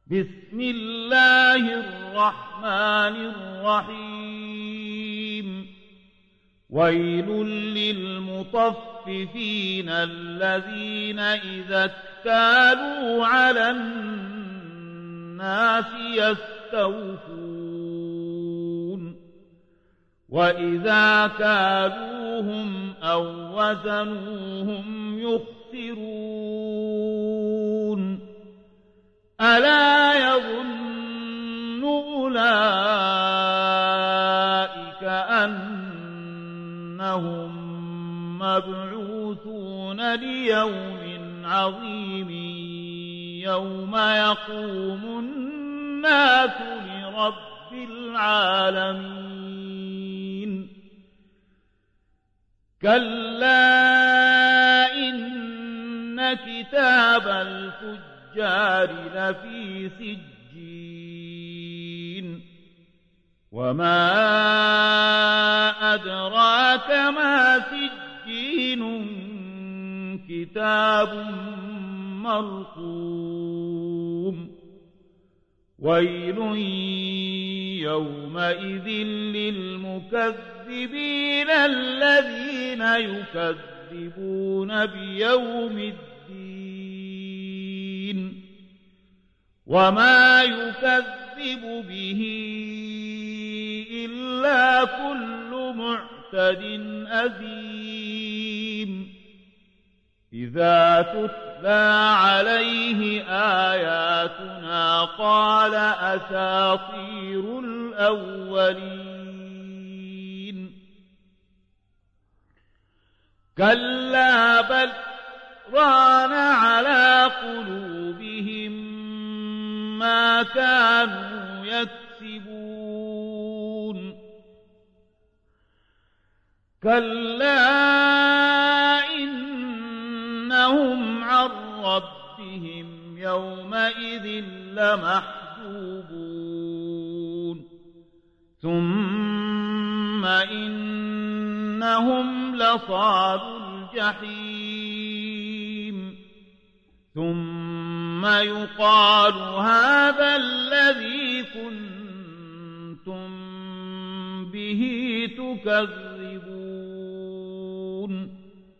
بسم الله الرحمن الرحيم ويل للمطففين الذين إذا اكتالوا على الناس يستوفون وإذا كالوهم أو وزنوهم يخسرون ألا يظن أولئك أنهم مبعوثون ليوم عظيم يوم يقوم الناس لرب العالمين كلا إن كتاب الفجار لفي سجين وما أدراك ما سجين كتاب مرقوم ويل يومئذ للمكذبين الذين يكذبون بيوم الدين وما يكذب به إلا كل معتد أثيم إذا تتلى عليه آياتنا قال أساطير الأولين كلا بل ران على قلوبهم ما كانوا يكسبون كلا إنهم عن ربهم يومئذ لمحجوبون ثم إنهم لصالو الجحيم ثم يقال هذا الذي كنتم به تكذبون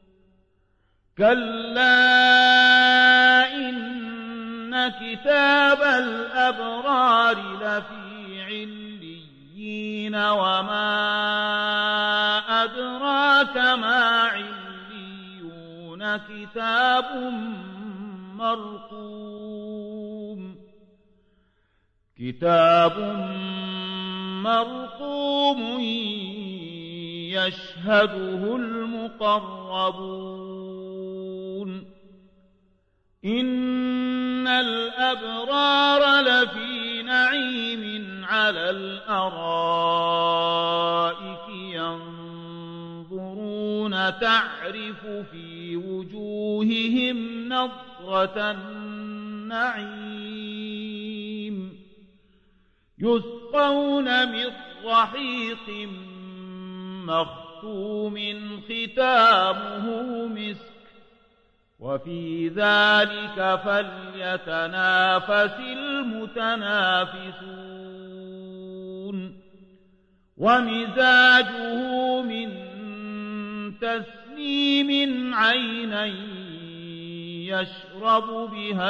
كلا إن كتاب الأبرار لفي عليين وما أدراك ما عليون كتاب مرقوم يشهده المقربون إن الأبرار لفي نعيم على الأرائك ينظرون تعرف في وجوههم نضرة النعيم يسقون من رحيق مختوم ختامه مسك وفي ذلك فليتنافس المتنافسون ومزاجه من تسنيم عينا يشرب بها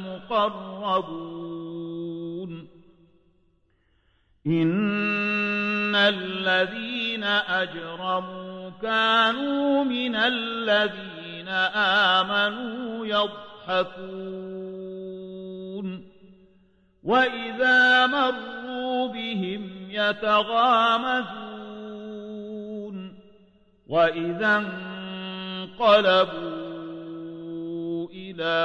المقربون إن الذين أجرموا كانوا من الذين آمنوا يضحكون وإذا مروا بهم يتغامزون وإذا انقلبوا إلى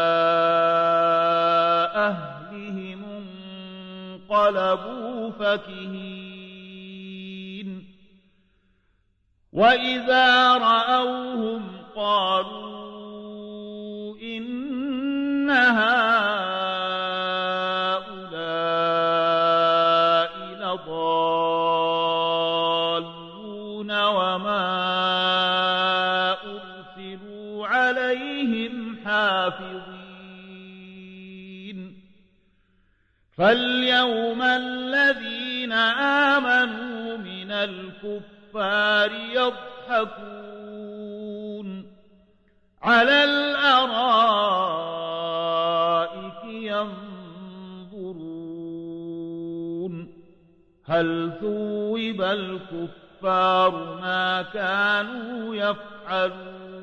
أهلهم انقلبوا فكهين وإذا رأوهم قالوا إن هؤلاء لضالون وما أرسلوا عليهم حافظين فاليوم الذين آمنوا من الكفار يضحكون على الأرائك ينظرون هل ثوب الكفار ما كانوا يفعلون